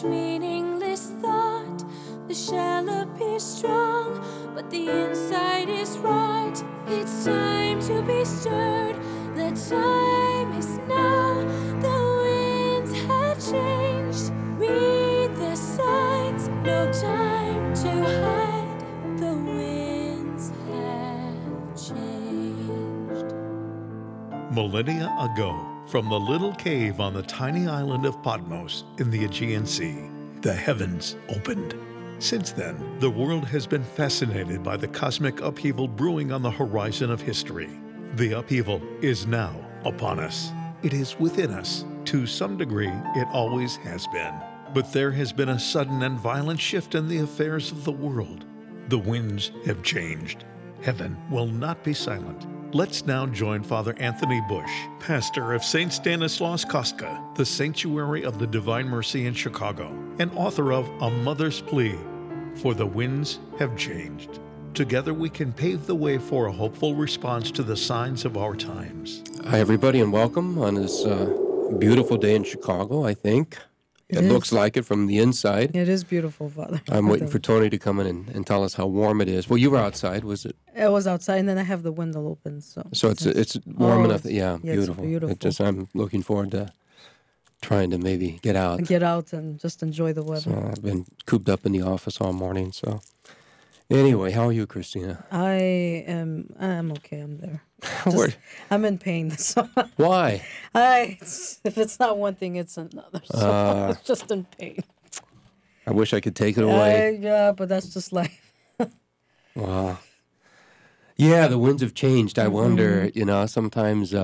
meaningless thought. The shell appears strong, but the inside is rot. It's time to be stirred. The time is now. The winds have changed. Read the signs. No time to hide. The winds have changed. Millennia ago, from the little cave on the tiny island of Patmos in the Aegean Sea, the heavens opened. Since then, the world has been fascinated by the cosmic upheaval brewing on the horizon of history. The upheaval is now upon us. It is within us. To some degree, it always has been. But there has been a sudden and violent shift in the affairs of the world. The winds have changed. Heaven will not be silent. Let's now join Father Anthony Bush, pastor of St. Stanislaus Kostka, the Sanctuary of the Divine Mercy in Chicago, and author of A Mother's Plea, For the Winds Have Changed. Together we can pave the way for a hopeful response to the signs of our times. Hi, everybody, and welcome on this beautiful day in Chicago, I think. It looks like it from the inside. It is beautiful, Father. I'm waiting for Tony to come in and tell us how warm it is. Well, you were outside, was it? It was outside, and then I have the window open. So it's warm enough. Beautiful. It's beautiful. I'm looking forward to trying to maybe get out. Get out and just enjoy the weather. So I've been cooped up in the office all morning. So anyway, how are you, Christina? I'm okay. I'm there. I'm in pain. So why? If it's not one thing, it's another. So I'm just in pain. I wish I could take it away. Yeah, but that's just life. Wow. Yeah, the winds have changed. I wonder, sometimes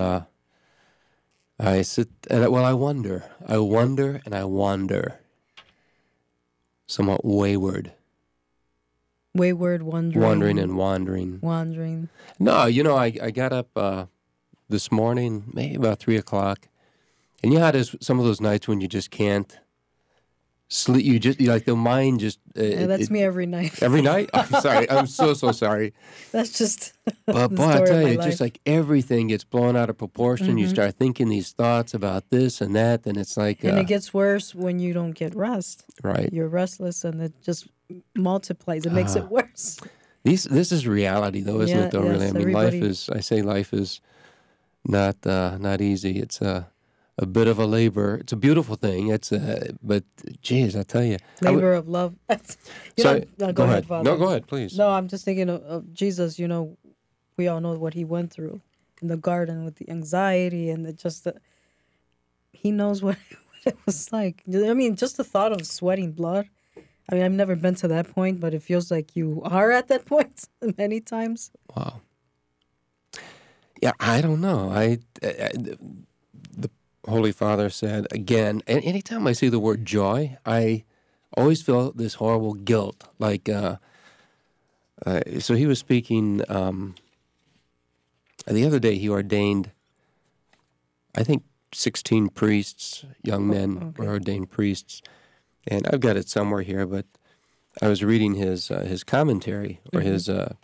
I sit and, I wonder, and I wander. Somewhat wayward. Wayward, wandering. Wandering. No, I got up this morning, maybe about 3 o'clock, and there's some of those nights when you just can't sleep. The mind just... that's me every night. Every night? I'm sorry. I'm so sorry. That's just But I tell you, just like everything gets blown out of proportion. Mm-hmm. You start thinking these thoughts about this and that, and it's like... And it gets worse when you don't get rest. Right. You're restless, and it just multiplies. It makes it worse. This is reality, though, isn't it? Though, yes, really, I mean, life is not easy. It's a bit of a labor. It's a beautiful thing. But geez, I tell you, labor of love. Sorry, go ahead, Father. No, go ahead, please. No, I'm just thinking of Jesus. We all know what he went through in the garden with the anxiety and he knows what it was like. I mean, just the thought of sweating blood. I mean, I've never been to that point, but it feels like you are at that point many times. Wow. Yeah, I don't know. The Holy Father said, again, anytime I see the word joy, I always feel this horrible guilt. Like, so he was speaking, the other day he ordained, I think, 16 priests, young men were ordained priests. And I've got it somewhere here, but I was reading his commentary or his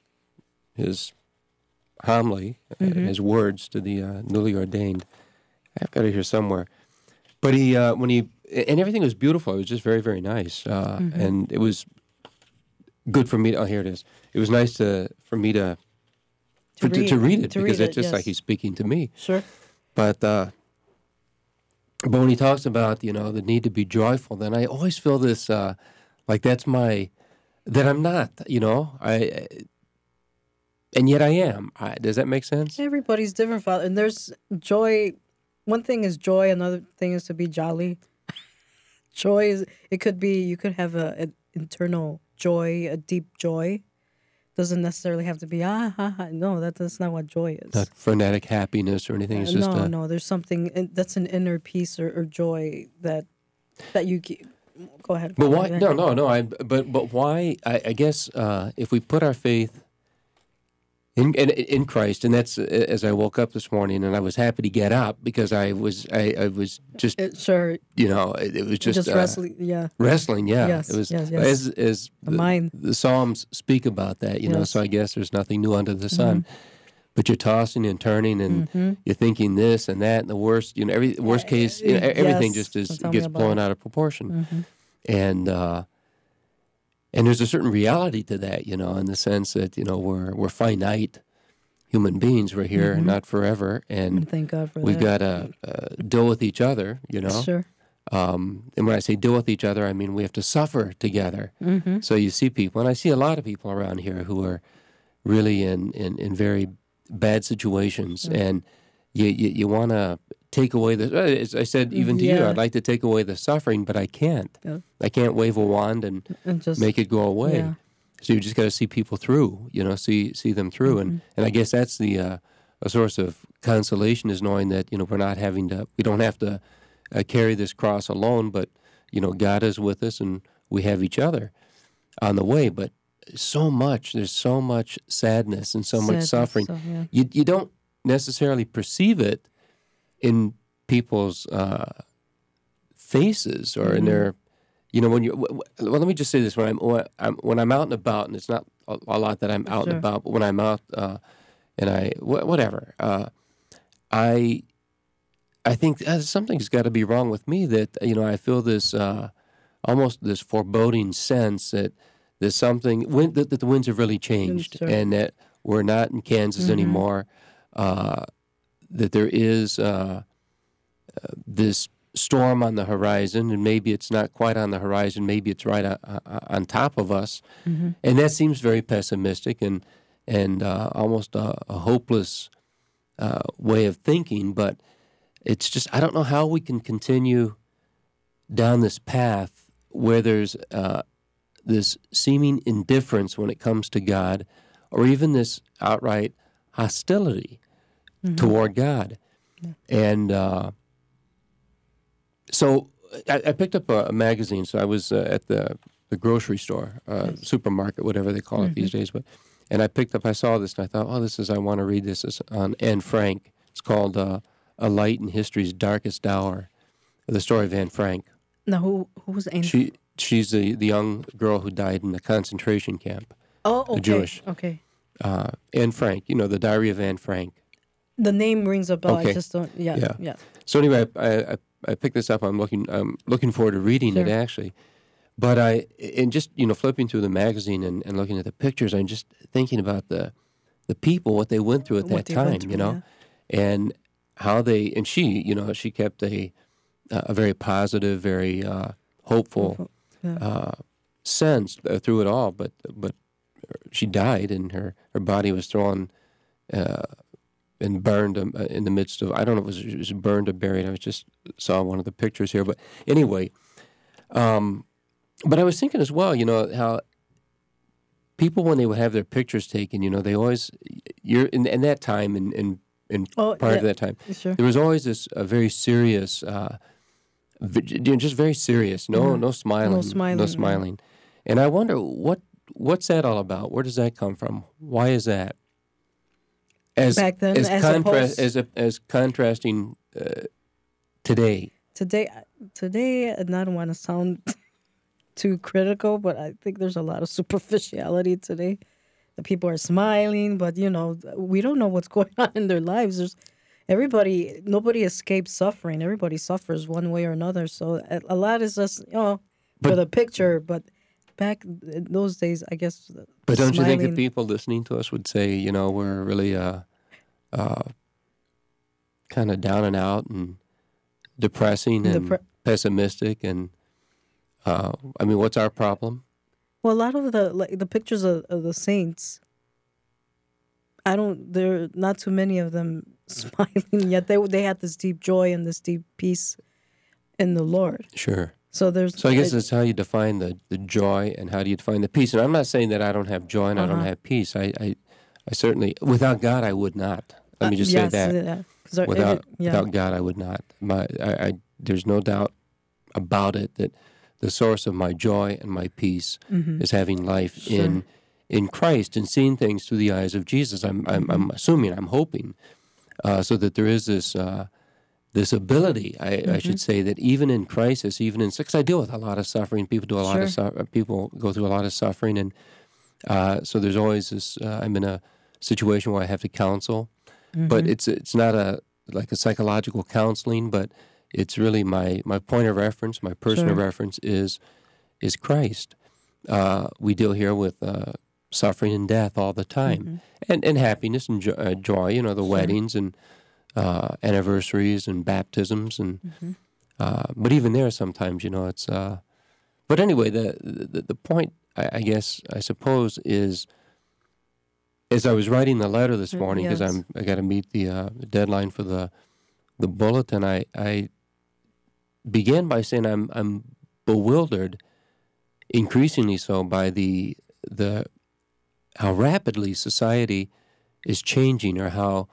homily, his words to the newly ordained. I've got it here somewhere. But and everything was beautiful. It was just very, very nice, and it was good for me. Here it is. It was nice for me to read it because it's just like he's speaking to me. Sure. But when he talks about, the need to be joyful, then I always feel this, that I'm not, and yet I am. Does that make sense? Everybody's different, Father. And there's joy. One thing is joy. Another thing is to be jolly. Joy you could have an internal joy, a deep joy. Doesn't necessarily have to be no, that's not what joy is. Not frenetic happiness or anything. It's just no. There's something that's an inner peace or joy that you keep. Go ahead. But why? No. But why? I guess if we put our faith in Christ, and that's as I woke up this morning, and I was happy to get up because I was just sure. It was just wrestling. Yeah. Wrestling. Yeah. Yes. It was yes. as the mind. The Psalms speak about that. So I guess there's nothing new under the sun. But you're tossing and turning, and you're thinking this and that, and the worst. Worst case, everything just gets blown out of proportion. And there's a certain reality to that, in the sense that, we're finite human beings. We're here not forever. And thank God for we've that. got to deal with each other, Sure. And when I say deal with each other, I mean we have to suffer together. So you see people, and I see a lot of people around here who are really in very bad situations. And you want to take away as I said, even to you, I'd like to take away the suffering, but I can't. Yeah. I can't wave a wand and just make it go away. Yeah. So you just got to see people through, see them through. And I guess that's a source of consolation, is knowing that, we don't have to carry this cross alone, but, God is with us and we have each other on the way. But there's so much sadness and so much suffering. So, yeah. You don't necessarily perceive it in people's faces or in their, when you. Well, let me just say this: when I'm out and about, and it's not a lot that I'm out and about, but when I'm out and I think something's got to be wrong with me, that I feel this almost this foreboding sense that there's something that the winds have really changed, and that we're not in Kansas anymore. That there is this storm on the horizon, and maybe it's not quite on the horizon, maybe it's right on top of us, and that seems very pessimistic and almost a hopeless way of thinking. But it's just, I don't know how we can continue down this path where there's this seeming indifference when it comes to God, or even this outright hostility toward God. Yeah. And so I picked up a magazine. So I was at the grocery store, supermarket, whatever they call it these days. And I saw this, and I thought, I want to read this. It's on Anne Frank. It's called A Light in History's Darkest Hour, the story of Anne Frank. Now, who was Anne Frank? She's the young girl who died in the concentration camp. Oh, okay. The Jewish. Okay. Anne Frank, the Diary of Anne Frank. The name rings a bell. Okay. I just don't. Yeah. So anyway, I picked this up. I'm looking forward to reading it, actually. But just flipping through the magazine and looking at the pictures, I'm just thinking about the people, what they went through at that time, and how she kept a very positive, very hopeful sense through it all. But she died, and her body was thrown and burned in the midst of, I don't know if it was burned or buried. I just saw one of the pictures here. But anyway, but I was thinking as well, how people, when they would have their pictures taken, they always, in that time, and prior to that time, there was always this very serious, just very serious, no smiling. And I wonder, what's that all about? Where does that come from? Why is that? Back then, as contrasting today. Today, and I don't want to sound too critical, but I think there's a lot of superficiality today. The people are smiling, but we don't know what's going on in their lives. Nobody escapes suffering. Everybody suffers one way or another. So a lot is just for the picture. But back in those days, I guess. But don't you think that people listening to us would say, we're really kind of down and out and depressing and pessimistic, and what's our problem? Well, a lot of the pictures of the saints, there are not too many of them smiling, yet they had this deep joy and this deep peace in the Lord. Sure. So I guess that's how you define the joy, and how do you define the peace. And I'm not saying that I don't have joy and I don't have peace. I certainly, without God, I would not. Let me just say that. Without God, I would not. There's no doubt about it that the source of my joy and my peace is having life in Christ and seeing things through the eyes of Jesus. I'm assuming, I'm hoping, so that there is this ability, I should say, that even in crisis, even in because I deal with a lot of suffering. People do a lot of people go through a lot of suffering, and so there's always this. I'm in a situation where I have to counsel, but it's not like a psychological counseling, but it's really my point of reference, my personal reference is is Christ. We deal here with suffering and death all the time, and happiness and joy. You know, the weddings and anniversaries and baptisms, and but even there, sometimes, you know, it's. But anyway, the point, I guess, I suppose, is, as I was writing the letter this morning, because Yes. I got to meet the deadline for the bulletin, I began by saying I'm bewildered, increasingly so, by the how rapidly society is changing, or how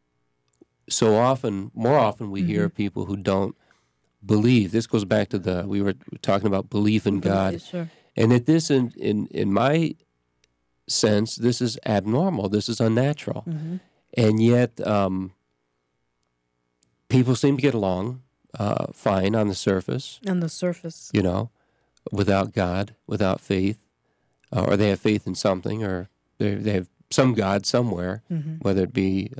more often we hear people who don't believe. This goes back to we were talking about belief in God, Sure. and that this, in my sense, this is abnormal. This is unnatural, and yet people seem to get along fine on the surface. On the surface. You know, without God, without faith, or they have faith in something, or they have some God somewhere, whether it be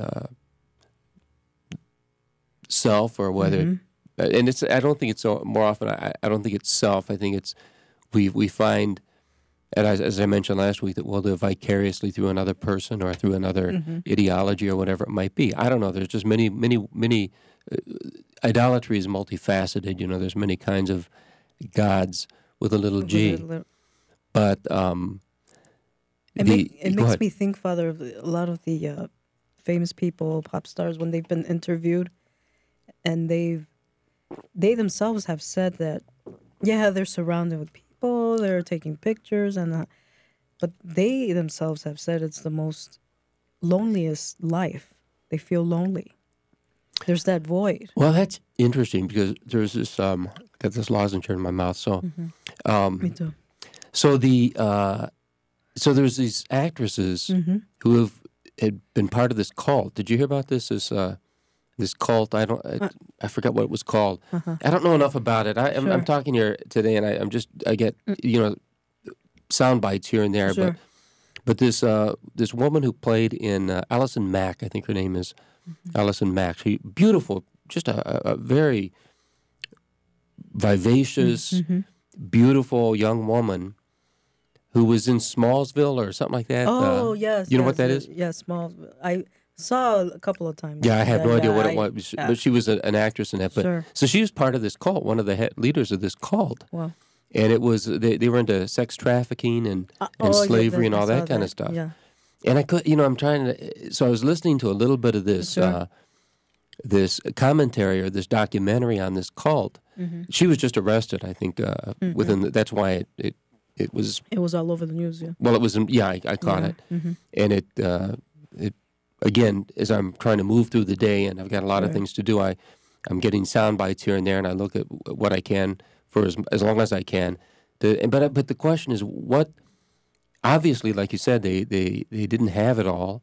self, or whether, and it's. I don't think it's so. More often, I don't think it's self. I think it's we find, and as I mentioned last week, that we'll live vicariously through another person or through another ideology or whatever it might be. I don't know. There's just many. Idolatry is multifaceted. You know, there's many kinds of gods with a little g. But it makes me think, Father, of a lot of the famous people, pop stars, when they've been interviewed, and they themselves have said that, yeah, they're surrounded with people, they're taking pictures, but they themselves have said it's the most loneliest life. They feel lonely. There's that void. Well, that's interesting, because there's this got this lozenge in my mouth. So, Me too. so there's these actresses who had been part of this cult. Did you hear about this? This cult. I forgot what it was called. I don't know enough about it. I'm talking here today, and I get sound bites here and there. Sure. But this woman who played in Allison Mack, I think her name is. Allison Mack. She beautiful, just a very vivacious, beautiful young woman who was in Smallsville or something like that. Oh, yes. You know what that is? Yes, Smallsville. I saw a couple of times. Yeah, I have no idea what it was, but she was an actress in that. But Sure. So she was part of this cult, one of the leaders of this cult. Wow. And it was they were into sex trafficking and slavery and all that kind of stuff. Yeah. And I could, I'm trying to. So I was listening to a little bit of this, Sure. This commentary or this documentary on this cult. She was just arrested, I think. That's why it was. It was all over the news. Yeah. Well, it was. I caught it, and it again, as I'm trying to move through the day, and I've got a lot of things to do. I'm getting sound bites here and there, and I look at what I can for as long as I can. But the question is what. Obviously, like you said, they didn't have it all,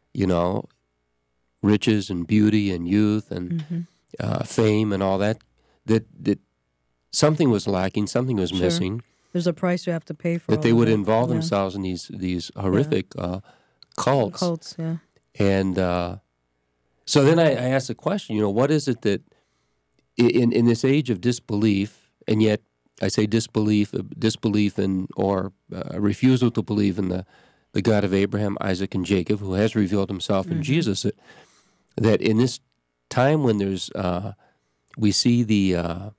riches and beauty and youth and fame and all that. That something was lacking, something was missing. There's a price you have to pay for. That they would involve themselves in these horrific cults. Cults, yeah. And so then I asked the question, what is it that in this age of disbelief, and yet I say disbelief in or refusal to believe in the God of Abraham, Isaac, and Jacob, who has revealed himself in Jesus, that in this time when there's we see the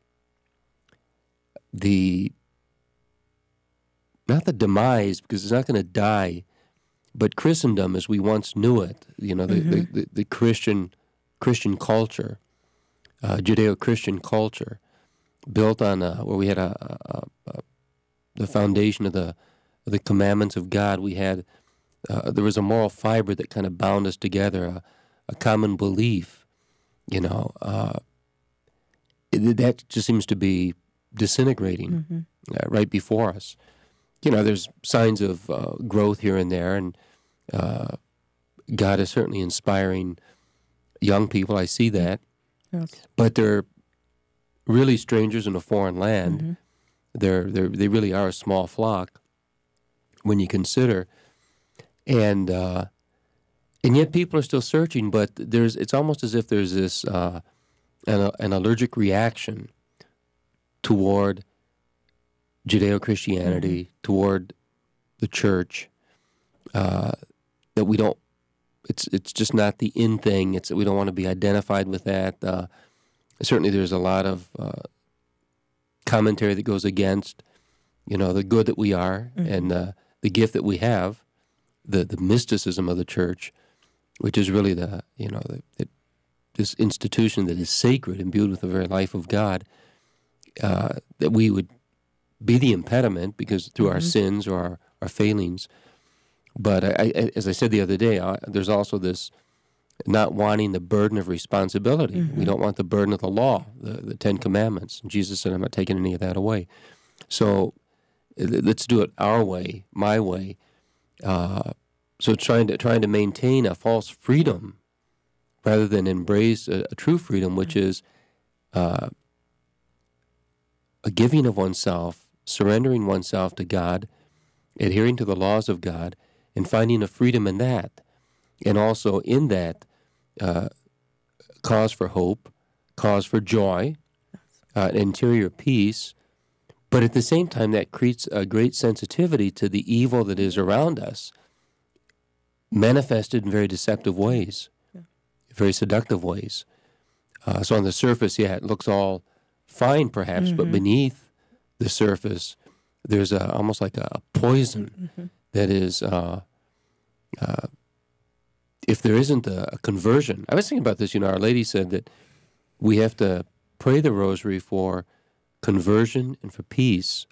not the demise, because it's not going to die, but Christendom as we once knew it, the Christian culture, Judeo-Christian culture, built on where we had the foundation of the commandments of God. We had there was a moral fiber that kind of bound us together, a common belief. That just seems to be disintegrating right before us. There's signs of growth here and there, and God is certainly inspiring young people. I see that, but they're really strangers in a foreign land. They really are a small flock when you consider, and yet people are still searching. But it's almost as if there's this an allergic reaction toward Judeo-Christianity, toward the church, that we don't, it's just not the in thing. We don't want to be identified with that. Certainly there's a lot of commentary that goes against, the good that we are and the gift that we have, the mysticism of the church, which is really this institution that is sacred, imbued with the very life of God, that we would be the impediment because through our sins or our failings. But as I said the other day, there's also this not wanting the burden of responsibility. We don't want the burden of the law, the Ten Commandments. And Jesus said, I'm not taking any of that away. So let's do it our way, my way. So trying to maintain a false freedom rather than embrace a true freedom, which is a giving of oneself, surrendering oneself to God, adhering to the laws of God, and finding a freedom in that. And also in that, cause for hope, cause for joy, interior peace. But at the same time, that creates a great sensitivity to the evil that is around us, manifested in very deceptive ways, very seductive ways. So on the surface, it looks all fine perhaps, but beneath the surface, there's almost like a poison that is, if there isn't a conversion. I was thinking about this, Our Lady said that we have to pray the rosary for conversion and for peace.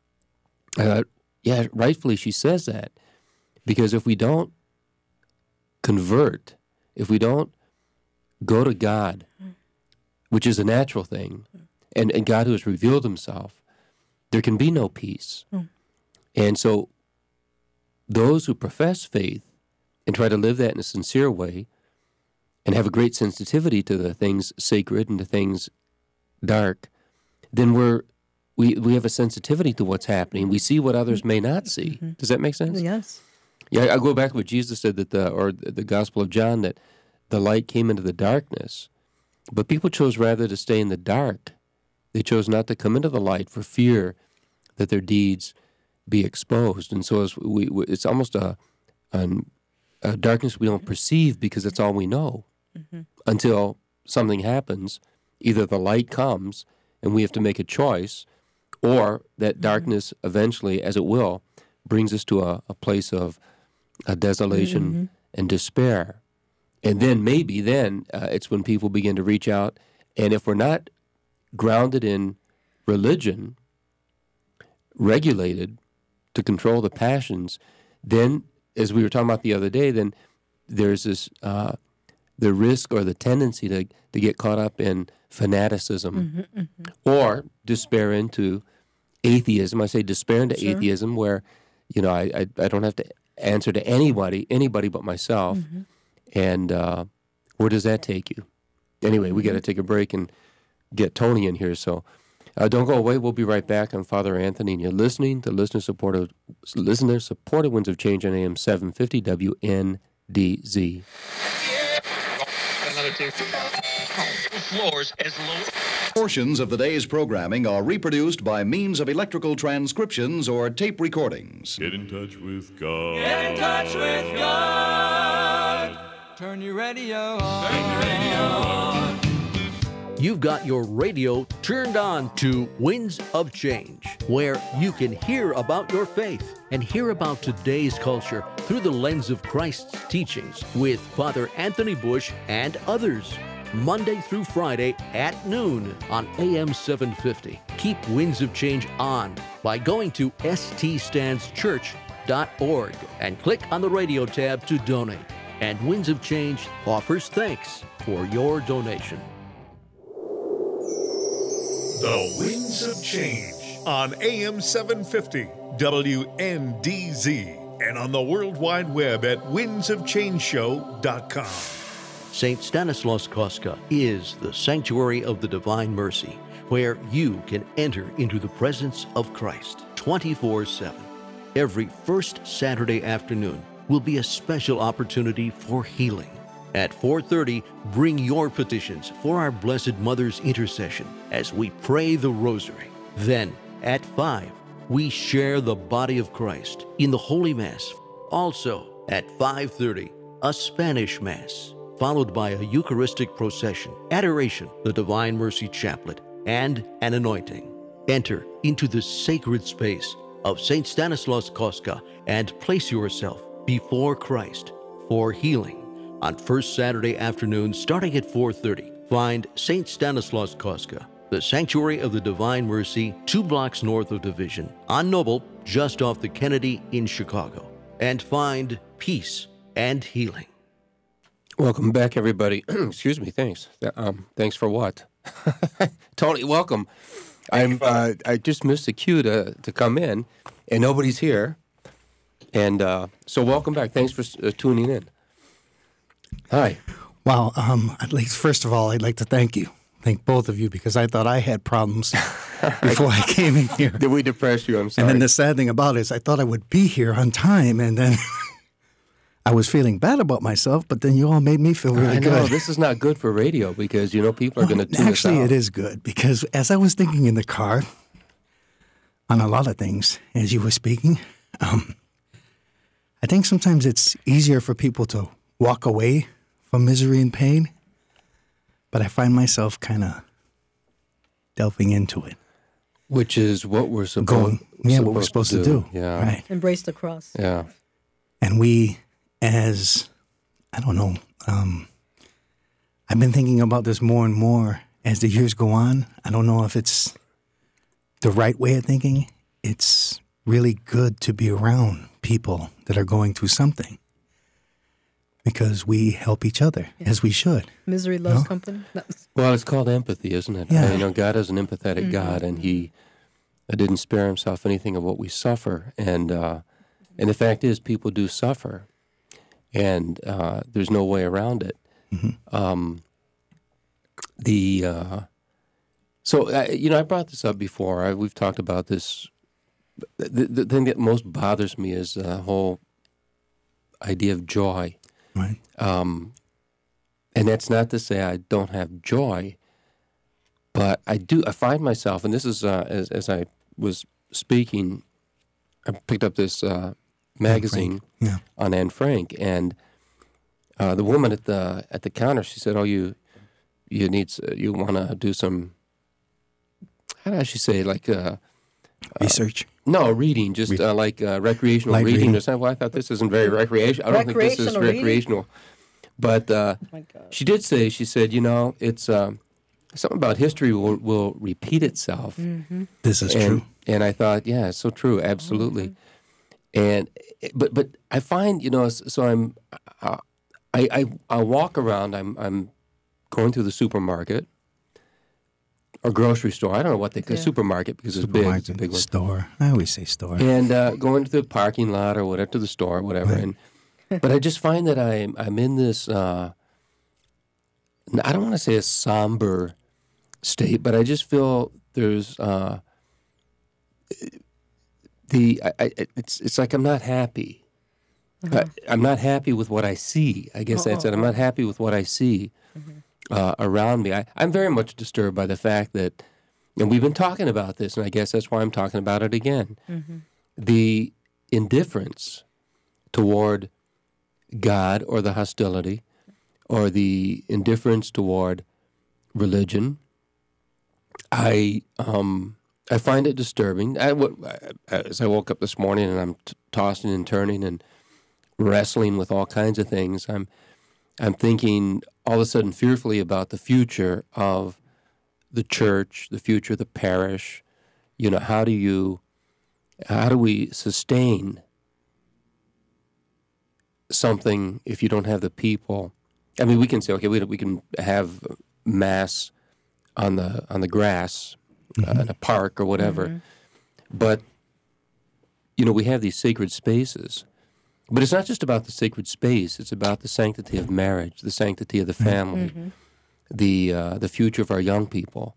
Rightfully she says that, because if we don't convert, if we don't go to God, which is a natural thing, and God who has revealed himself, there can be no peace. And so those who profess faith and try to live that in a sincere way and have a great sensitivity to the things sacred and to things dark, then we have a sensitivity to what's happening. We see what others may not see. Does that make sense? Yes. Yeah, I'll go back to what Jesus said, that the Gospel of John, that the light came into the darkness, but people chose rather to stay in the dark. They chose not to come into the light for fear that their deeds be exposed. And so it's almost a darkness we don't perceive because it's all we know until something happens. Either the light comes and we have to make a choice, or that darkness eventually, as it will, brings us to a place of desolation and despair. And then maybe it's when people begin to reach out. And if we're not grounded in religion, regulated to control the passions, then, as we were talking about the other day, then there's this the risk or the tendency to get caught up in fanaticism or despair into atheism. I say despair into atheism, where I don't have to answer to anybody but myself. And where does that take you? Anyway, we got to take a break and get Tony in here. So don't go away. We'll be right back on Father Anthony, and you're listening to listener-supported Winds of Change on AM 750 WNDZ. Portions of the day's programming are reproduced by means of electrical transcriptions or tape recordings. Get in touch with God. Get in touch with God. Turn your radio on. Turn your radio on. You've got your radio turned on to Winds of Change, where you can hear about your faith and hear about today's culture through the lens of Christ's teachings with Father Anthony Bush and others. Monday through Friday at noon on AM 750. Keep Winds of Change on by going to ststandschurch.org and click on the radio tab to donate. And Winds of Change offers thanks for your donation. The Winds of Change on AM 750 WNDZ and on the World Wide Web at windsofchangeshow.com. St. Stanislaus Kostka is the sanctuary of the Divine Mercy, where you can enter into the presence of Christ 24/7. Every first Saturday afternoon will be a special opportunity for healing. At 4:30, bring your petitions for our Blessed Mother's intercession as we pray the Rosary. Then, at 5, we share the body of Christ in the Holy Mass. Also, at 5:30, a Spanish Mass, followed by a Eucharistic procession, adoration, the Divine Mercy Chaplet, and an anointing. Enter into the sacred space of St. Stanislaus Kostka and place yourself before Christ for healing. On first Saturday afternoon, starting at 4:30, find St. Stanislaus Kostka, the Sanctuary of the Divine Mercy, 2 blocks north of Division, on Noble, just off the Kennedy in Chicago, and find peace and healing. Welcome back, everybody. Excuse me. Thanks. Thanks for what? Tony, welcome. I just missed the cue to come in, and nobody's here. And so welcome back. Thanks for tuning in. Hi. Wow. At least, first of all, I'd like to thank both of you, because I thought I had problems before I came in here. Did we depress you? I'm sorry. And then the sad thing about it is I thought I would be here on time, and then I was feeling bad about myself, but then you all made me feel really good. I know, this is not good for radio, because, people are going to tune us out. Actually, it is good, because as I was thinking in the car on a lot of things as you were speaking, I think sometimes it's easier for people to walk away from misery and pain, but I find myself kind of delving into it. Which is what we're supposed to do. Yeah. Right. Embrace the cross. Yeah. And we, I don't know, I've been thinking about this more and more as the years go on. I don't know if it's the right way of thinking. It's really good to be around people that are going through something, because we help each other, as we should. Misery loves company. Well, it's called empathy, isn't it? Yeah. God is an empathetic God, and He didn't spare Himself anything of what we suffer. And the fact is, people do suffer, and there's no way around it. Mm-hmm. I brought this up before. We've talked about this. The thing that most bothers me is the whole idea of joy. Right. And that's not to say I don't have joy, but I do. I find myself, and this is as I was speaking, I picked up this magazine on Anne Frank, and the woman at the counter, she said, "Oh, you want to do some, how does she say, like research? No, reading, just like recreational Light reading or something." Well, I thought this isn't very recreational. I don't think this is recreational. But she did say, she said, it's something about history will repeat itself. Mm-hmm. This is true. And I thought, yeah, it's so true, absolutely. Mm-hmm. But I find, so I walk around, I'm going through the supermarket or grocery store. I don't know what they call supermarket, because it's big. It's a big one. Store. I always say store. And going to the parking lot or whatever, to the store, whatever. Right. But I just find that I'm in this, I don't want to say a somber state, but I just feel there's it's like I'm not happy. I'm not happy with what I see. I guess that's it. I'm not happy with what I see around me. I'm very much disturbed by the fact that, and we've been talking about this, and I guess that's why I'm talking about it again, the indifference toward God, or the hostility, or the indifference toward religion. I find it disturbing. As I woke up this morning, and I'm tossing and turning and wrestling with all kinds of things, I'm thinking all of a sudden fearfully about the future of the church, the future of the parish. How do we sustain something if you don't have the people? I mean, we can say, okay, we can have mass on the grass in a park or whatever, but we have these sacred spaces. But it's not just about the sacred space; it's about the sanctity of marriage, the sanctity of the family, the future of our young people.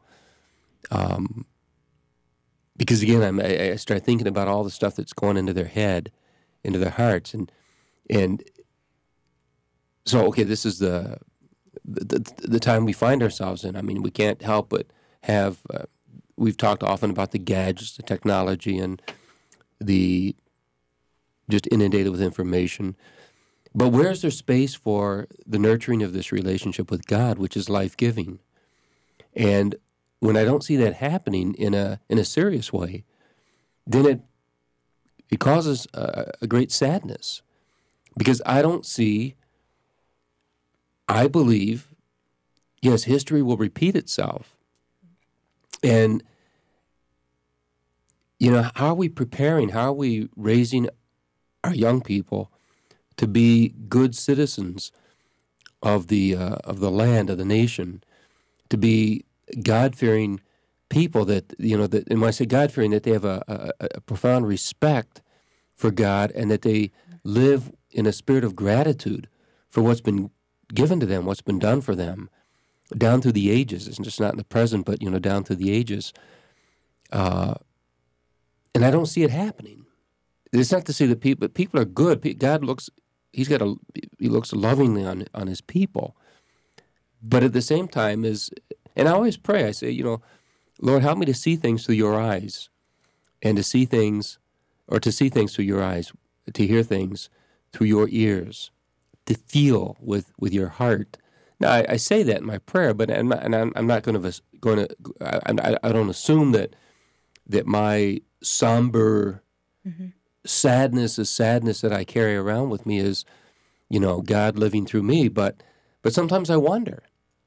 Because again, I start thinking about all the stuff that's going into their head, into their hearts, and so, okay, this is the time we find ourselves in. I mean, we can't help but have. We've talked often about the gadgets, the technology, and just inundated with information. But where's there space for the nurturing of this relationship with God, which is life-giving? And when I don't see that happening in a serious way, then it causes a great sadness, because I don't see. I believe, yes, history will repeat itself, and how are we preparing? How are we raising our young people to be good citizens of the land, of the nation, to be God-fearing people that, and when I say God-fearing, that they have a profound respect for God, and that they live in a spirit of gratitude for what's been given to them, what's been done for them, down through the ages. It's just not in the present, but, down through the ages. And I don't see it happening. It's not to say that people are good. God looks, he looks lovingly on his people. But at the same time and I always pray, I say, Lord, help me to see things through your eyes, and to see things through your eyes, to hear things through your ears, to feel with your heart. Now, I say that in my prayer, but I'm not going to. I don't assume that my somber sadness is sadness that I carry around with me is, God living through me. But sometimes I wonder.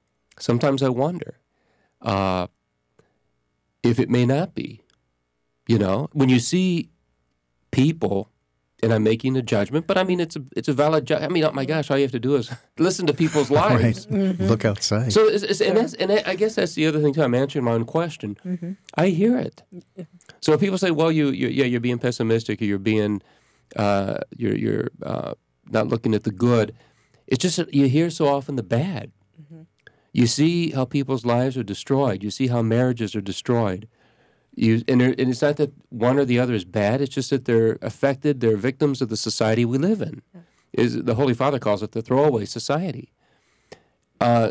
If it may not be. When you see people, and I'm making a judgment, but I mean it's a valid judgment. I mean, oh my gosh, all you have to do is listen to people's lives. Right. Look outside. So I guess that's the other thing too. I'm answering my own question. I hear it. So if people say, "Well, you're being pessimistic, or you're being you're not looking at the good," it's just that you hear so often the bad. You see how people's lives are destroyed. You see how marriages are destroyed. And it's not that one or the other is bad. It's just that they're affected. They're victims of the society we live in. The Holy Father calls it the throwaway society. Or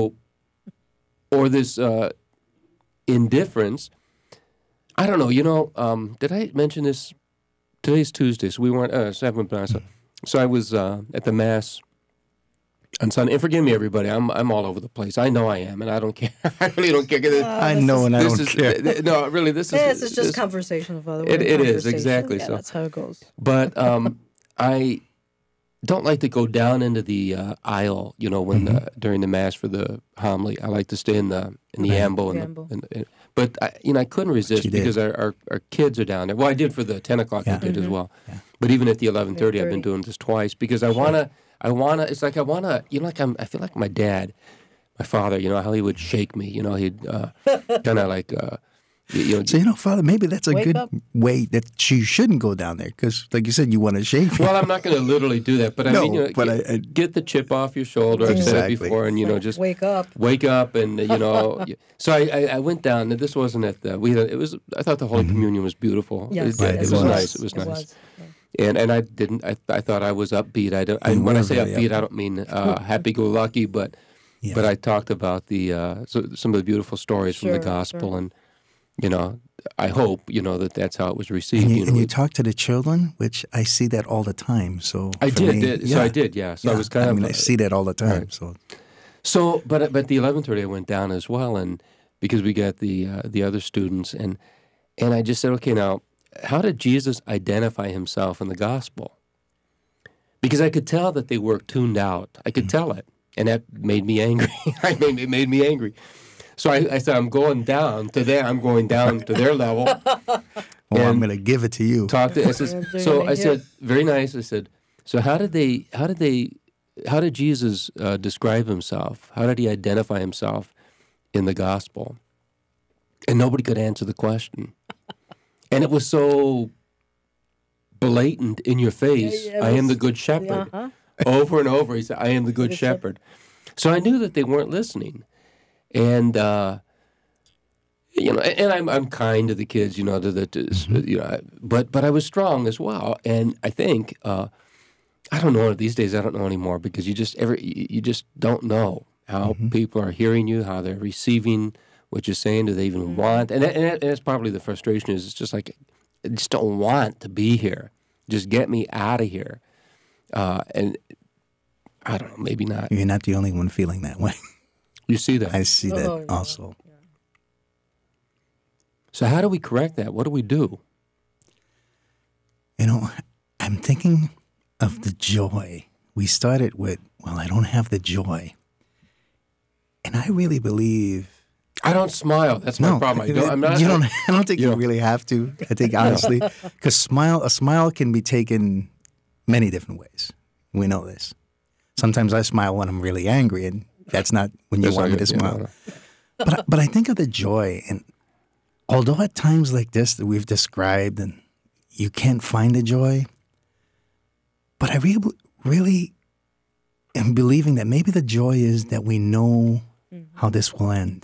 this indifference. I don't know. Did I mention this? Today's Tuesday, so we weren't. So I was at the Mass on Sunday. And forgive me, everybody. I'm all over the place. I know I am, and I don't care. I really don't care. I know, and I don't care. No, really, this is just conversation of other. It is exactly yeah, so. That's how it goes. But I don't like to go down into the aisle. When during the Mass for the homily, I like to stay in the ambo. But I couldn't resist because our kids are down there. Well, I did for the 10 o'clock. I did as well. Yeah. But even at the 11:30, I've been doing this twice because I want to. It's like I want to. I feel like my dad, my father. How he would shake me. He'd kind of like. So, Father, maybe that's a good way that you shouldn't go down there because, like you said, you want to shake me. Well, I'm not going to literally do that, but I mean, get the chip off your shoulder. I've said it before, and just wake up, and So I went down. And this wasn't at the. It was. I thought the Holy Communion was beautiful. Yes, it was nice. It was nice. And I didn't. I thought I was upbeat. When I say upbeat, I don't mean happy-go-lucky, but I talked about some of the beautiful stories from the gospel, and I hope that's how it was received. And you talk to the children, which I see that all the time. So I did. So I did. Yeah. So I was kind of. I see that all the time. Right. So, but the 11:30 I went down as well, and because we got the other students, and I just said, okay, now. How did Jesus identify himself in the gospel? Because I could tell that they were tuned out. I could tell it, and that made me angry. It made me angry. So I said, I'm going down to them. I'm going down to their level. I'm going to give it to you. I said, very nice. I said, so how did Jesus describe himself? How did he identify himself in the gospel? And nobody could answer the question. And it was so blatant in your face. I am the good shepherd. Over and over, he said, I am the good shepherd. So I knew that they weren't listening. And, and I'm kind to the kids, but I was strong as well. And I think, I don't know, these days I don't know anymore because you just don't know how people are hearing you, how they're receiving what you're saying. Do they even want? And that's probably the frustration is it's just like just don't want to be here. Just get me out of here. And I don't know, maybe not. You're not the only one feeling that way. You see that? I see that yeah. also. So how do we correct that? What do we do? You know, I'm thinking of the joy. We started with, well, I don't have the joy. And I really believe... I don't smile. That's my problem. I don't think you really have to. I think, honestly, because a smile can be taken many different ways. We know this. Sometimes I smile when I'm really angry, and that's not when you want me to smile. But I think of the joy, and although at times like this that we've described, and you can't find the joy, but I really am believing that maybe the joy is that we know how this will end.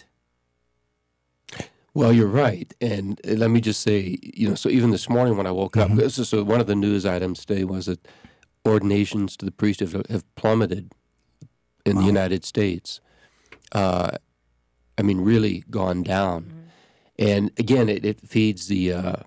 Well, you're right. And let me just say, so even this morning when I woke up, so one of the news items today was that ordinations to the priesthood have plummeted in the United States. Really gone down. And again, it feeds the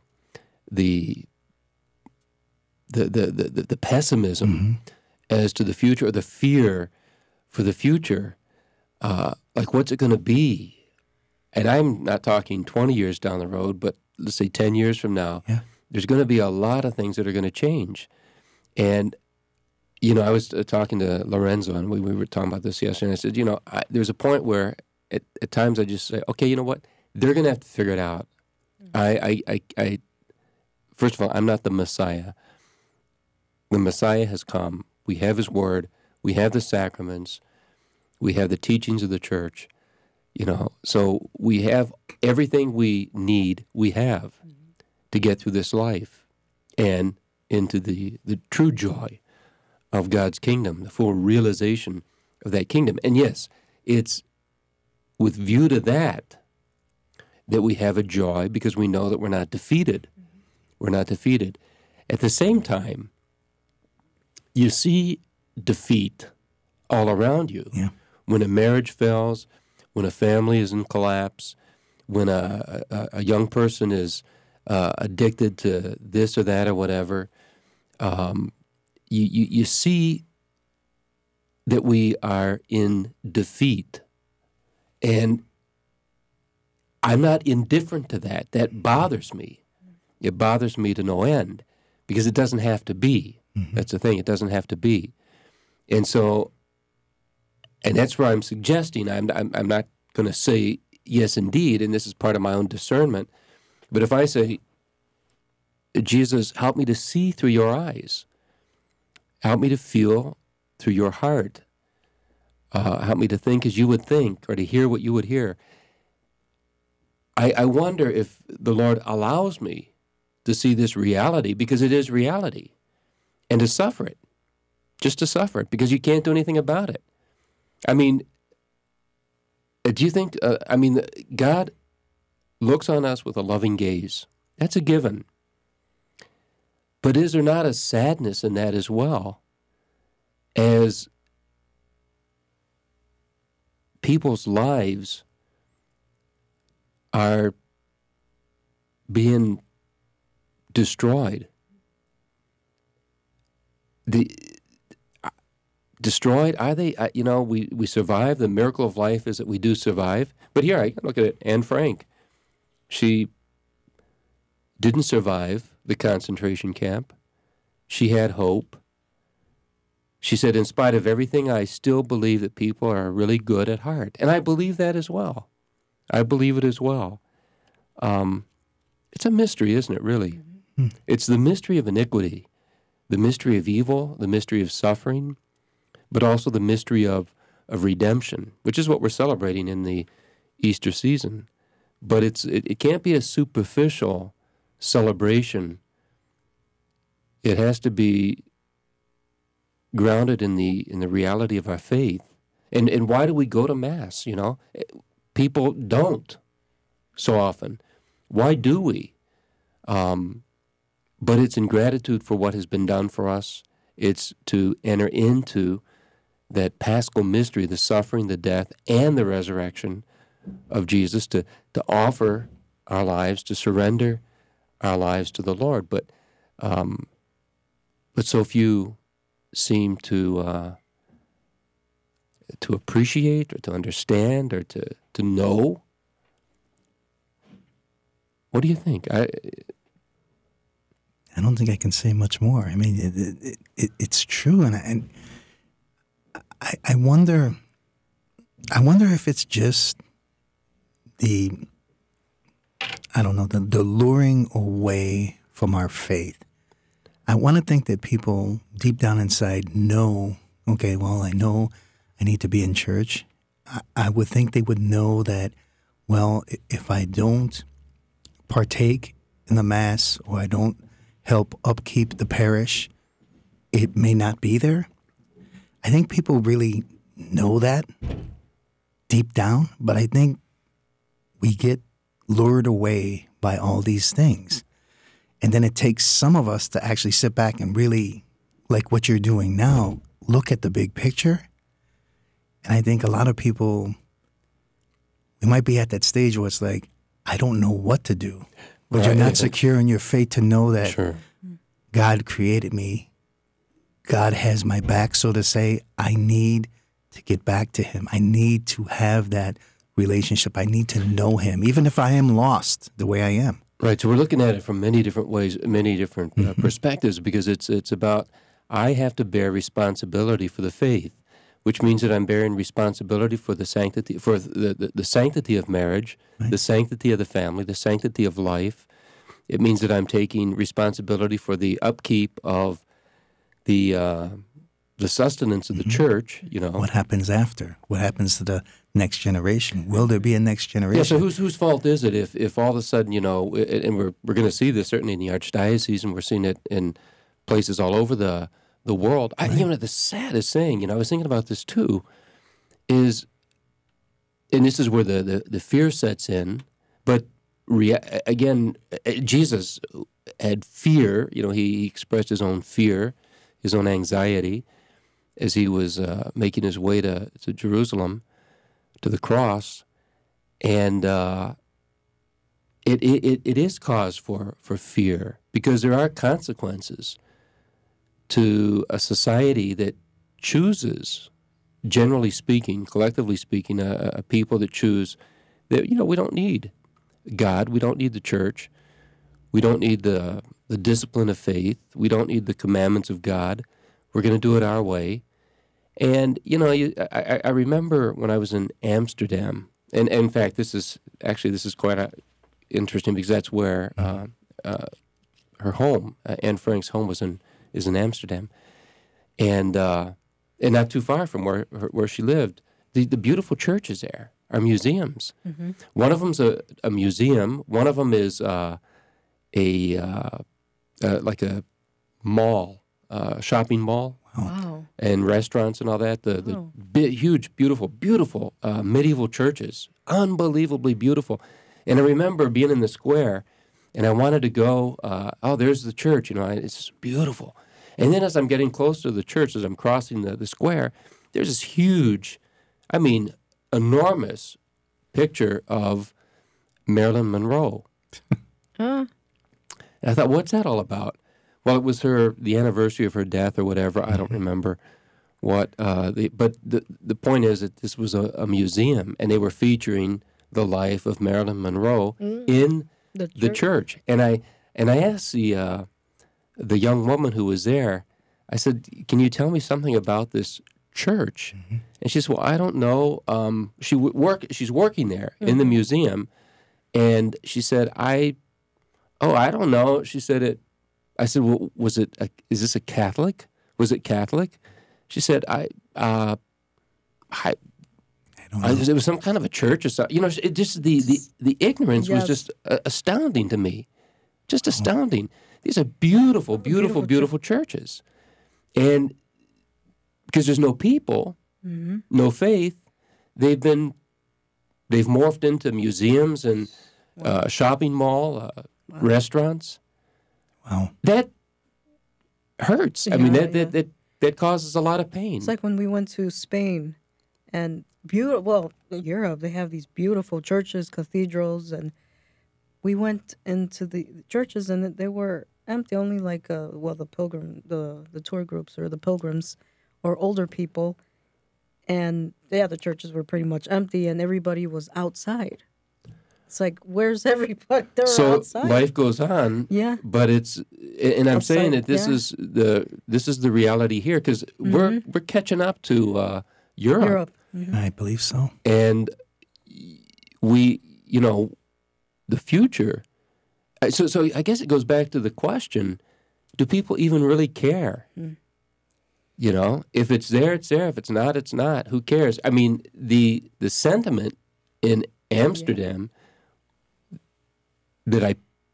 pessimism as to the future, or the fear for the future. Like, what's it going to be? And I'm not talking 20 years down the road, but let's say 10 years from now, there's going to be a lot of things that are going to change. And, I was talking to Lorenzo, and we were talking about this yesterday, and I said, there's a point where at times I just say, okay, you know what? They're going to have to figure it out. I first of all, I'm not the Messiah. The Messiah has come. We have his word. We have the sacraments. We have the teachings of the church. So we have everything we need, we have to get through this life and into the true joy of God's kingdom, the full realization of that kingdom. And yes, it's with view to that we have a joy, because we know that we're not defeated. We're not defeated. At the same time, you see defeat all around you. Yeah. When a marriage fails, when a family is in collapse, when a young person is addicted to this or that or whatever, you see that we are in defeat. And I'm not indifferent to that. That bothers me. It bothers me to no end, because it doesn't have to be. That's the thing. It doesn't have to be. And so... And that's where I'm suggesting. I'm not going to say yes, indeed, and this is part of my own discernment. But if I say, Jesus, help me to see through your eyes, help me to feel through your heart, help me to think as you would think, or to hear what you would hear, I wonder if the Lord allows me to see this reality, because it is reality, and to suffer it, just to suffer it, because you can't do anything about it. I mean, do you think, God looks on us with a loving gaze. That's a given. But is there not a sadness in that as well, as people's lives are being destroyed? Destroyed? Are they? We survive. The miracle of life is that we do survive. But here, I look at it. Anne Frank, she didn't survive the concentration camp. She had hope. She said, in spite of everything, I still believe that people are really good at heart. And I believe that as well. I believe it as well. It's a mystery, isn't it, really? It's the mystery of iniquity, the mystery of evil, the mystery of suffering, but also the mystery of redemption, which is what we're celebrating in the Easter season. But it can't be a superficial celebration. It has to be grounded in the reality of our faith. And why do we go to Mass, People don't so often. Why do we? But it's in gratitude for what has been done for us. It's to enter into that paschal mystery, the suffering, the death, and the resurrection of Jesus, to offer our lives, to surrender our lives to the Lord. But so few seem to appreciate or to understand or to know. What do you think? I don't think I can say much more. I mean, it's true, and I wonder. I wonder if it's just the luring away from our faith. I want to think that people deep down inside know, okay, well, I know I need to be in church. I would think they would know that, well, if I don't partake in the Mass or I don't help upkeep the parish, it may not be there. I think people really know that deep down, but I think we get lured away by all these things. And then it takes some of us to actually sit back and really, like what you're doing now, look at the big picture. And I think a lot of people, we might be at that stage where it's like, I don't know what to do. But you're not secure in your faith to know that God created me. God has my back, so to say. I need to get back to him. I need to have that relationship. I need to know him, even if I am lost the way I am. Right. So we're looking at it from many different ways, many different perspectives, because it's about I have to bear responsibility for the faith, which means that I'm bearing responsibility for the sanctity, for the sanctity of marriage, the sanctity of the family, the sanctity of life. It means that I'm taking responsibility for the upkeep of the sustenance of the church. You know, what happens after? What happens to the next generation? Will there be a next generation? Yeah. So whose fault is it if all of a sudden, you know, and we're going to see this certainly in the Archdiocese, and we're seeing it in places all over the world. You know, the saddest thing, you know, I was thinking about this too, is, and this is where the fear sets in, but again, Jesus had fear. You know, he expressed his own fear, his own anxiety, as he was making his way to Jerusalem, to the cross, and it is cause for fear, because there are consequences to a society that chooses, generally speaking, collectively speaking, a people that choose that, you know, we don't need God, we don't need the church, we don't need the discipline of faith, we don't need the commandments of God, we're going to do it our way. And, you know, I remember when I was in Amsterdam, and in fact, this is quite interesting, because that's where her home, Anne Frank's home, is in Amsterdam, and not too far from where she lived. The beautiful churches there are museums. Mm-hmm. One of them's a museum. One of them is like a mall, shopping mall. Wow. And restaurants and all that. The huge, beautiful medieval churches, unbelievably beautiful. And I remember being in the square, and I wanted to go. There's the church. You know, it's beautiful. And then as I'm getting close to the church, as I'm crossing the square, there's this huge, enormous picture of Marilyn Monroe. And I thought, what's that all about? Well, it was the anniversary of her death or whatever. I don't remember what. But the point is that this was a museum, and they were featuring the life of Marilyn Monroe in the church. And I asked the young woman who was there, I said, can you tell me something about this church? Mm-hmm. And she said, well, I don't know. She's working there in the museum. And she said, I don't know. She said I said, well, is this a Catholic? Was it Catholic? She said, I don't know. It was some kind of a church or something. You know, it just the ignorance was just astounding to me. Just astounding. These are beautiful churches. And because there's no people, no faith, they've morphed into museums and shopping mall, restaurants. Wow. That hurts. That causes a lot of pain. It's like when we went to Spain and Europe, they have these beautiful churches, cathedrals, and we went into the churches and they were empty. Only like the tour groups or the pilgrims or older people, and the churches were pretty much empty and everybody was outside. It's like, where's everybody? They're outside. Life goes on. Yeah. But I'm Outside, saying that this is the reality here, because we're catching up to Europe. I believe so. And we, the future. So I guess it goes back to the question: do people even really care? If it's there, it's there. If it's not, it's not. Who cares? I mean, the sentiment in Amsterdam that I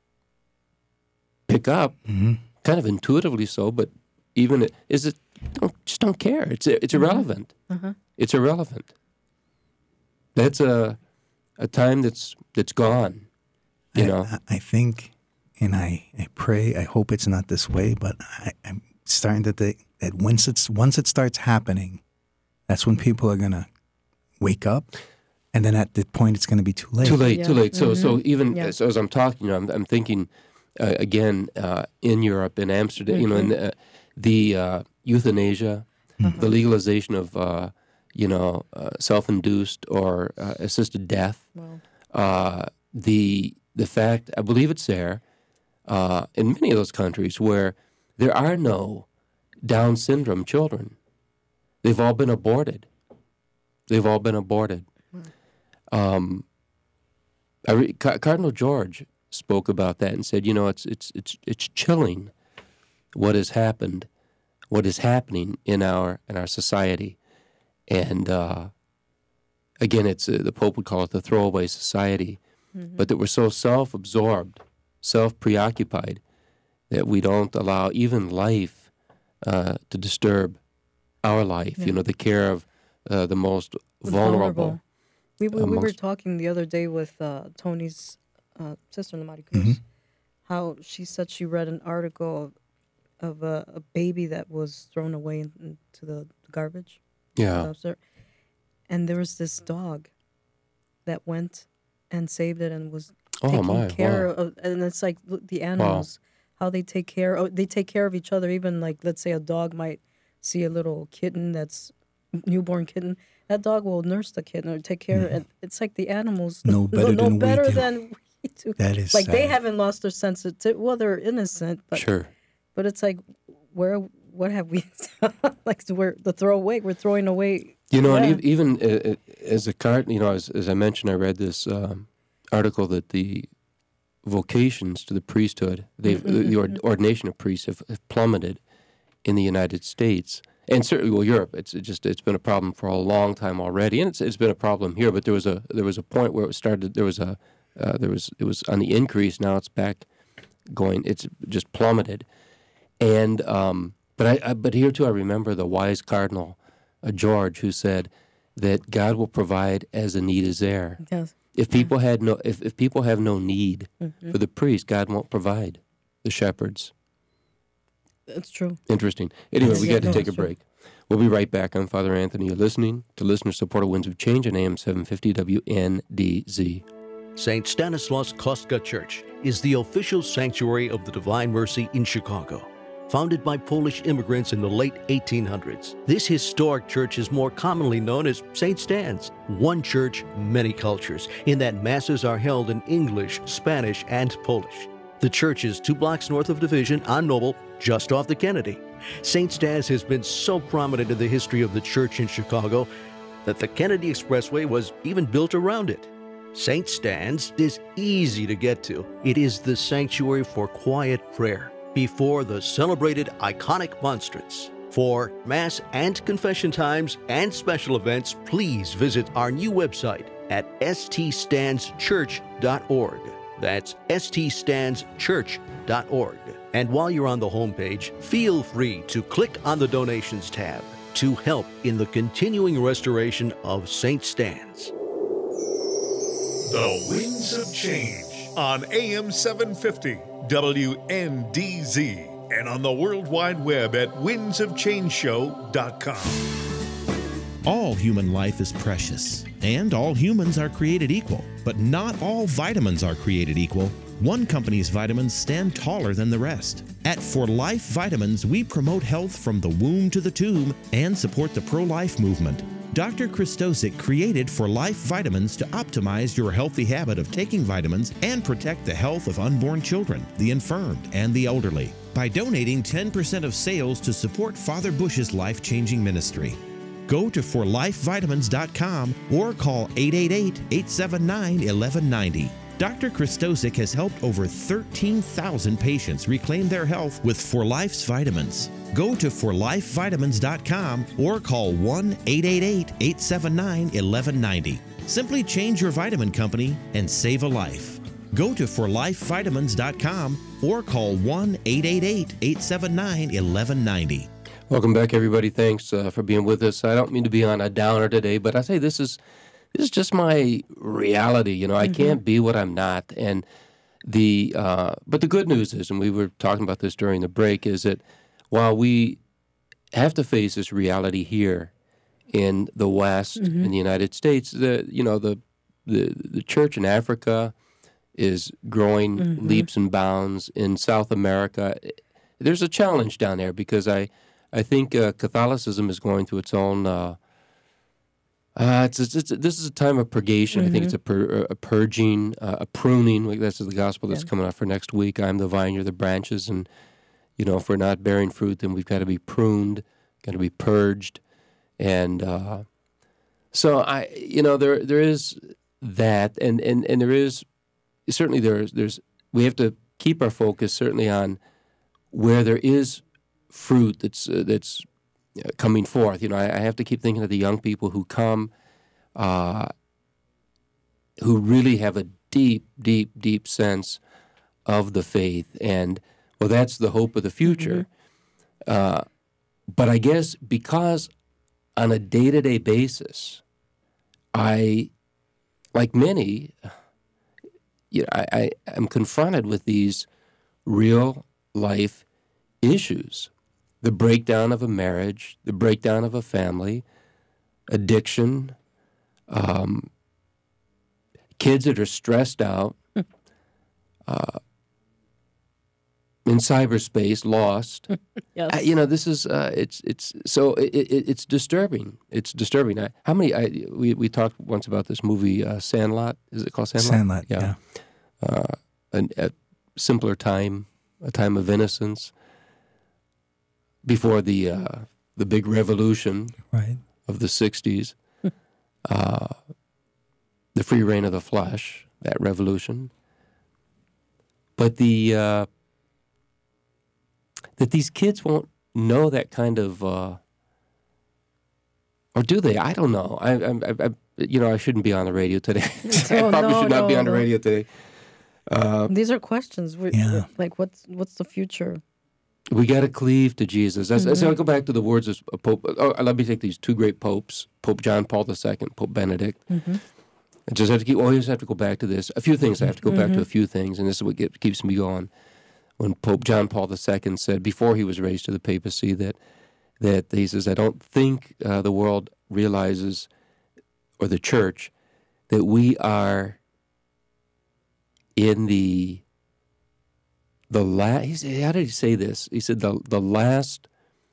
pick up, kind of intuitively so, but even just don't care. It's irrelevant. It's irrelevant. That's a time that's gone. I think, and I pray, I hope it's not this way, but I'm starting to think that once it starts happening, that's when people are gonna wake up, and then at the point it's gonna be too late. Too late. So even as I'm talking, I'm thinking again in Europe, in Amsterdam, in the euthanasia, the legalization of self-induced or assisted death. Wow. The fact, I believe it's there, in many of those countries where there are no Down syndrome children. They've all been aborted. Cardinal George spoke about that and said, it's chilling what has happened, what is happening in our society. And again, it's the Pope would call it the throwaway society, but that we're so self-absorbed, self-preoccupied, that we don't allow even life to disturb our life. The care of the most vulnerable. We were talking the other day with Tony's sister, Maricruz, how she said she read an article of a baby that was thrown away into the garbage. Yeah. And there was this dog that went and saved it and was taking taking care of. And it's like the animals, how they take care of each other. Even like, let's say a dog might see a little kitten that's newborn kitten. That dog will nurse the kitten or take care of it. It's like the animals know better than we do. That is like sad. They haven't lost their sensitivity. Well, they're innocent, but sure. But it's like, what have we like? We're throwing away. And even as a card, as I mentioned, I read this article that the vocations to the priesthood, the ordination of priests have plummeted in the United States. And certainly, Europe. It's been a problem for a long time already, and it's been a problem here. But there was a point where it started. It was on the increase. Now it's back going. It's just plummeted, and but here too I remember the wise Cardinal George, who said that God will provide as the need is there. Yes. If people if people have no need for the priest, God won't provide the shepherds. That's true. Interesting. Anyway, we got to take a break. We'll be right back. I'm Father Anthony. You're listening to listener-supported Winds of Change on AM 750 WNDZ. St. Stanislaus Kostka Church is the official sanctuary of the Divine Mercy in Chicago. Founded by Polish immigrants in the late 1800s, this historic church is more commonly known as St. Stan's. One church, many cultures, in that masses are held in English, Spanish, and Polish. The church is 2 blocks north of Division on Noble, just off the Kennedy. St. Stan's has been so prominent in the history of the church in Chicago that the Kennedy Expressway was even built around it. St. Stan's is easy to get to. It is the sanctuary for quiet prayer before the celebrated iconic monstrance. For Mass and confession times and special events, please visit our new website at ststandschurch.org. That's ststandschurch.org. And while you're on the homepage, feel free to click on the Donations tab to help in the continuing restoration of St. Stan's. The Winds of Change on AM 750 WNDZ and on the World Wide Web at windsofchangeshow.com. All human life is precious, and all humans are created equal. But not all vitamins are created equal. One company's vitamins stand taller than the rest. At For Life Vitamins, we promote health from the womb to the tomb and support the pro-life movement. Dr. Christosic created For Life Vitamins to optimize your healthy habit of taking vitamins and protect the health of unborn children, the infirmed, and the elderly by donating 10% of sales to support Father Bush's life-changing ministry. Go to forlifevitamins.com or call 888-879-1190. Dr. Christosic has helped over 13,000 patients reclaim their health with For Life's vitamins. Go to forlifevitamins.com or call 1-888-879-1190. Simply change your vitamin company and save a life. Go to forlifevitamins.com or call 1-888-879-1190. Welcome back, everybody. Thanks for being with us. I don't mean to be on a downer today, but I say this is just my reality. You know, I can't be what I'm not. And but the good news is, and we were talking about this during the break, is that while we have to face this reality here in the West, in the United States, the church in Africa is growing leaps and bounds. In South America, there's a challenge down there because I think Catholicism is going through its own. This is a time of purgation. I think it's a purging, a pruning. That's the gospel that's coming out for next week. I'm the vine, you're the branches, and if we're not bearing fruit, then we've got to be pruned, got to be purged, and so there is that, and there is certainly there's we have to keep our focus certainly on where there is fruit that's coming forth. I have to keep thinking of the young people who come, who really have a deep, deep, deep sense of the faith, and that's the hope of the future. But I guess because on a day-to-day basis, I, like many, I am confronted with these real life issues. The breakdown of a marriage, the breakdown of a family, addiction, kids that are stressed out, in cyberspace, lost. Yes. This is it's disturbing. It's disturbing. We talked once about this movie Sandlot. Is it called Sandlot? Sandlot. Yeah. A simpler time, a time of innocence. Before the big revolution of the 60s, the free reign of the flesh, that revolution. But that these kids won't know that kind of, or do they? I don't know. I shouldn't be on the radio today. I probably should not be on the radio today. These are questions. Like, what's the future? We got to cleave to Jesus. So I'll go back to the words of Pope. Let me take these two great popes, Pope John Paul II, Pope Benedict. I just have to always have to go back to this. A few things I have to go back to. A few things, and this is what keeps me going. When Pope John Paul II said before he was raised to the papacy that he says, I don't think the world realizes, or the church, that we are in the last. How did he say this? He said the last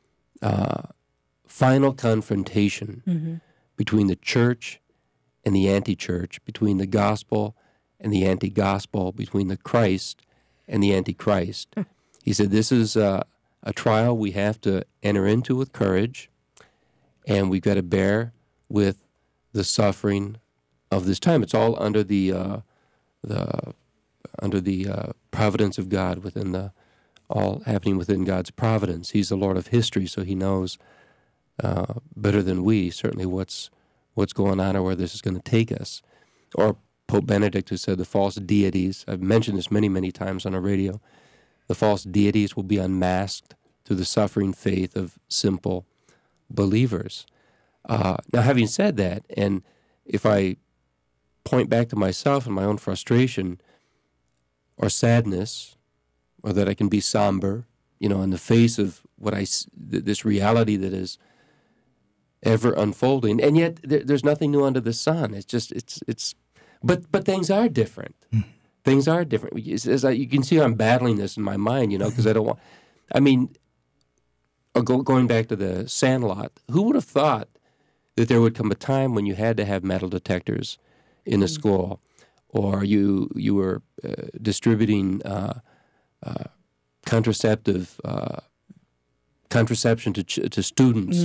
final confrontation between the church and the anti-church, between the gospel and the anti-gospel, between the Christ and the Antichrist. He said this is a trial we have to enter into with courage, and we've got to bear with the suffering of this time. It's all under the providence of God, all happening within God's providence. He's the Lord of history, so He knows better than we certainly what's going on or where this is going to take us. Or Pope Benedict, who said the false deities, I've mentioned this many, many times on our radio, the false deities will be unmasked through the suffering faith of simple believers. Now, having said that, and if I point back to myself and my own frustration or sadness, or that I can be somber, in the face of this reality that is ever unfolding, and yet there's nothing new under the sun. It's just but things are different. Things are different. You can see I'm battling this in my mind, because I don't want. I mean, going back to the Sandlot, who would have thought that there would come a time when you had to have metal detectors in a school, or you were distributing contraception to students,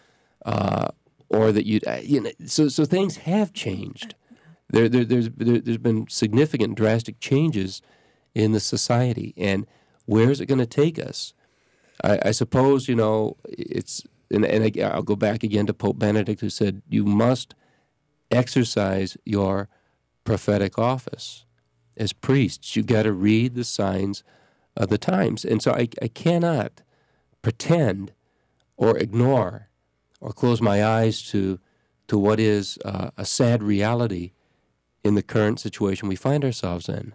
or that so things have changed. There's been significant, drastic changes in the society, and where is it going to take us? I suppose it's, and I'll go back again to Pope Benedict, who said you must exercise your prophetic office as priests. You got to read the signs of the times, and so I cannot pretend or ignore or close my eyes to what is a sad reality in the current situation we find ourselves in.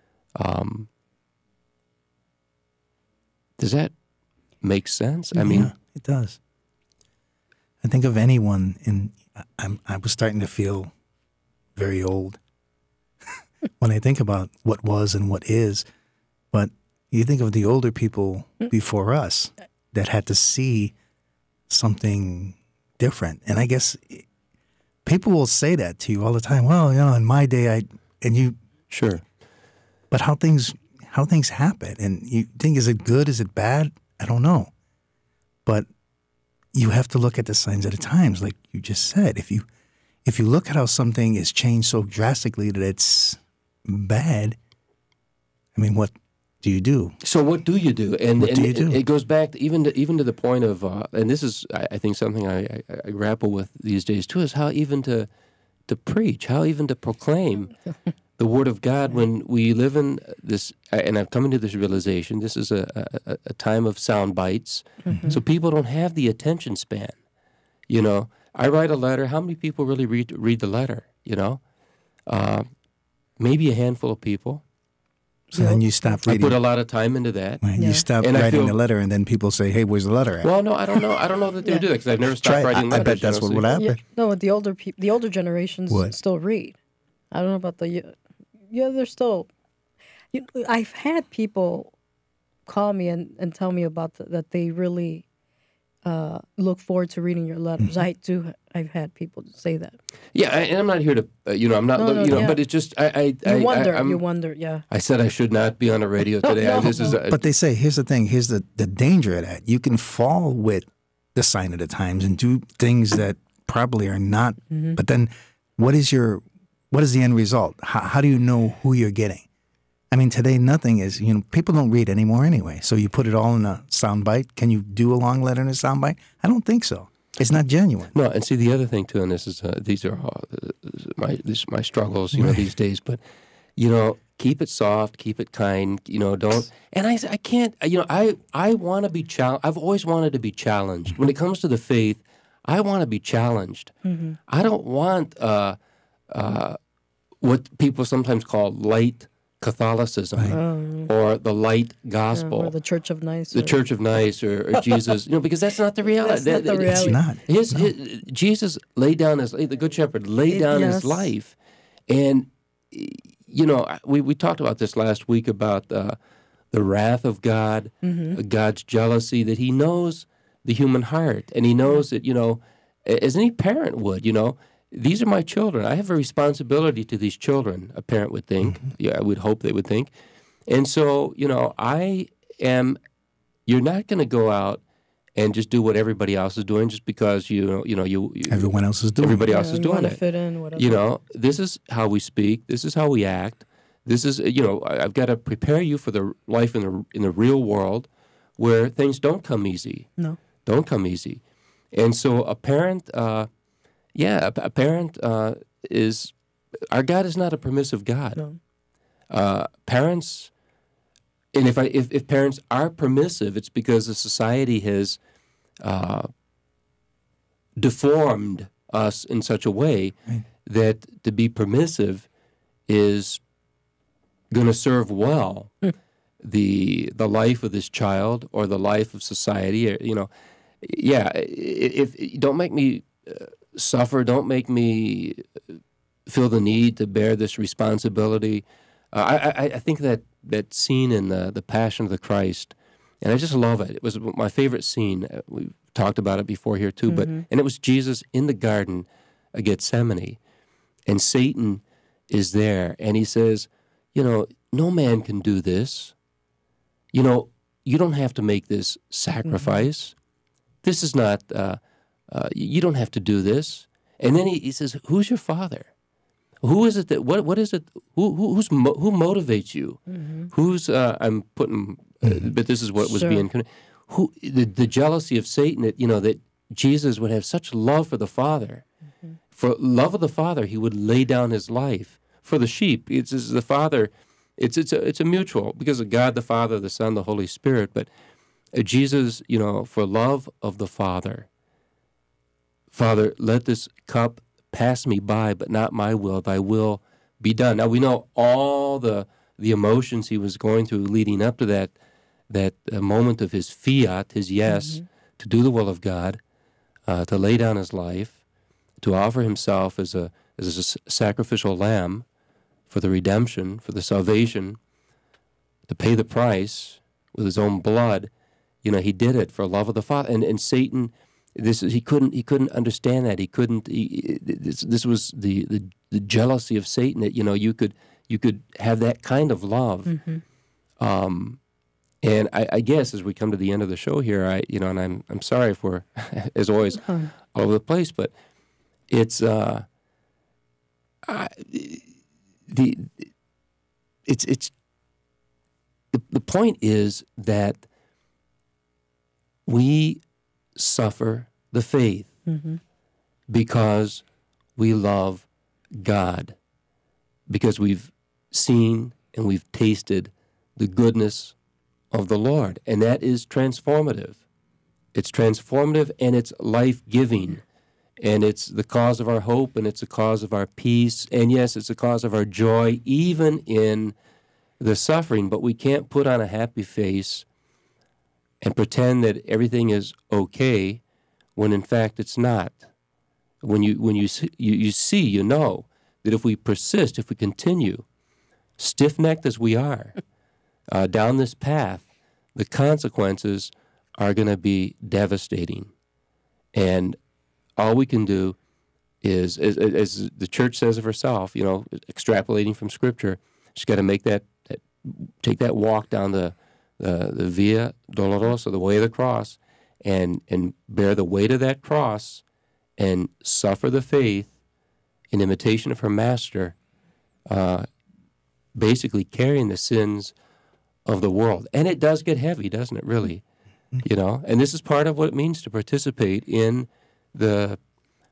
Does that make sense? I mean, it does. I think of anyone I was starting to feel very old when I think about what was and what is. But you think of the older people before us that had to see something different. And I guess people will say that to you all the time. Well, in my day, Sure. But how things happen, and you think, is it good? Is it bad? I don't know. But you have to look at the signs of the times, like you just said. If you look at how something has changed so drastically that it's bad, I mean, what do you do? So what do you do? And what do you do? It goes back even to the point of, and this is, I think, something I grapple with these days too, is how even to preach, how even to proclaim the Word of God when we live in this, and I've come into this realization, this is a time of sound bites, so people don't have the attention span. I write a letter, how many people really read the letter, Maybe a handful of people. So then you stop reading. I put a lot of time into that. Right. You stop writing the letter, and then people say, "Hey, where's the letter at?" Well, no, I don't know. I don't know that they would do that because I've never stopped writing letters. I bet that's what would happen. No, the older generations still read. I don't know about they're still. I've had people call me and tell me about that they really look forward to reading your letters. I've had people say that. Yeah, and I'm not here to, I'm not, but it's just, You wonder, yeah. I said I should not be on the radio today. But they say, here's the thing, here's the danger of that. You can fall with the sign of the times and do things that probably are not, but then what is the end result? How do you know who you're getting? I mean, today nothing is, people don't read anymore anyway. So you put it all in a soundbite. Can you do a long letter in a soundbite? I don't think so. It's not genuine. No, and see, the other thing, too, and this is, these are all my struggles, these days, but, keep it soft, keep it kind, don't, and I can't, I want to be challenged. I've always wanted to be challenged. When it comes to the faith, I want to be challenged. I don't want what people sometimes call light Catholicism or the light gospel. Or the Church of Nice. The Church of Nice or Jesus, because that's not the reality. That's not the reality. It's not. Jesus laid down the Good Shepherd laid down his life. And, we talked about this last week about the wrath of God, God's jealousy, that he knows the human heart. And he knows that, as any parent would, these are my children. I have a responsibility to these children, a parent would think. Yeah, I would hope they would think. And so, you're not going to go out and just do what everybody else is doing just because, everyone else is doing it. Everybody else is doing it. Fit in, whatever. This is how we speak. This is how we act. This is, I've got to prepare you for the life in the real world where things don't come easy. No. Don't come easy. And so a parent... a parent is, our God is not a permissive God. No. Parents, and if parents are permissive, it's because the society has deformed us in such a way that to be permissive is going to serve well the life of this child or the life of society, yeah, if don't make me suffer, don't make me feel the need to bear this responsibility. I think that scene in the Passion of the Christ, and I just love it. It was my favorite scene. We've talked about it before here too, and it was Jesus in the Garden of Gethsemane, and Satan is there, and he says, no man can do this. You don't have to make this sacrifice. This is not, you don't have to do this. And then he says, who's your father? Who is it that, what is it, who motivates you? Who's, I'm putting, but this is what was being, the jealousy of Satan, that Jesus would have such love for the Father. For love of the Father, he would lay down his life for the sheep. It's the Father, it's a mutual, because of God the Father, the Son, the Holy Spirit, but Jesus, for love of the Father, Father, let this cup pass me by, but not my will, thy will be done. Now we know all the emotions he was going through leading up to that moment of his fiat, his yes, to do the will of God, to lay down his life, to offer himself as a sacrificial lamb for the redemption, for the salvation, to pay the price with his own blood. He did it for love of the Father. And Satan, he couldn't understand that. He couldn't. This was the jealousy of Satan, that you could have that kind of love. And I guess as we come to the end of the show here, and I'm sorry if we're as always all over the place, but it's the point is that we suffer the faith because we love God, because we've seen and we've tasted the goodness of the Lord, and that is transformative. It's transformative and it's life-giving, and it's the cause of our hope, and it's the cause of our peace, and yes, it's the cause of our joy, even in the suffering. But we can't put on a happy face and pretend that everything is okay when in fact it's not. When you see, that if we persist, if we continue, stiff-necked as we are, down this path, the consequences are going to be devastating. And all we can do is, as the church says of herself, extrapolating from Scripture, she's got to take that walk down the Via Dolorosa, the way of the cross, and bear the weight of that cross and suffer the faith in imitation of her Master, basically carrying the sins of the world. And it does get heavy, doesn't it, really? And this is part of what it means to participate in the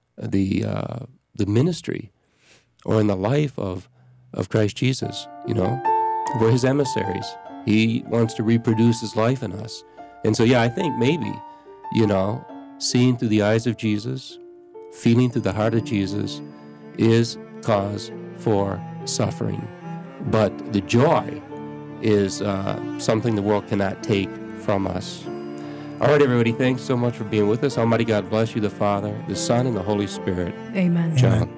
ministry or in the life of Christ Jesus. We're his emissaries. He wants to reproduce his life in us. And so, I think maybe, seeing through the eyes of Jesus, feeling through the heart of Jesus is cause for suffering. But the joy is something the world cannot take from us. All right, everybody, thanks so much for being with us. Almighty God bless you, the Father, the Son, and the Holy Spirit. Amen. John.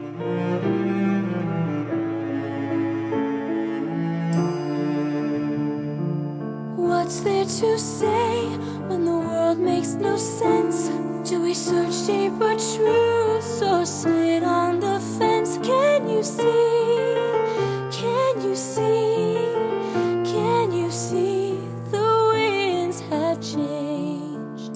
What's there to say when the world makes no sense? Do we search deeper truths or sit on the fence? Can you see? Can you see? Can you see the winds have changed?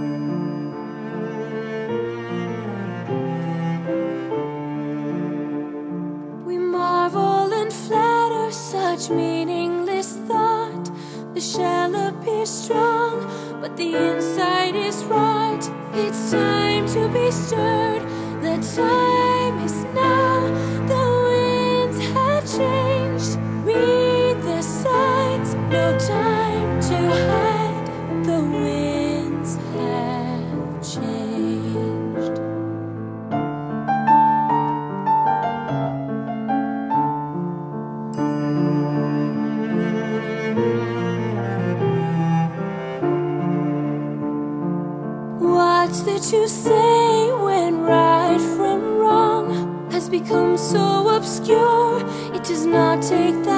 We marvel and flatter such meaningless thought. The shell appears strong, but the inside is rot. It's time to be stirred. The time is now. The winds have changed. Read the signs. No time to hide. The winds have changed. to say when right from wrong has become so obscure. It does not take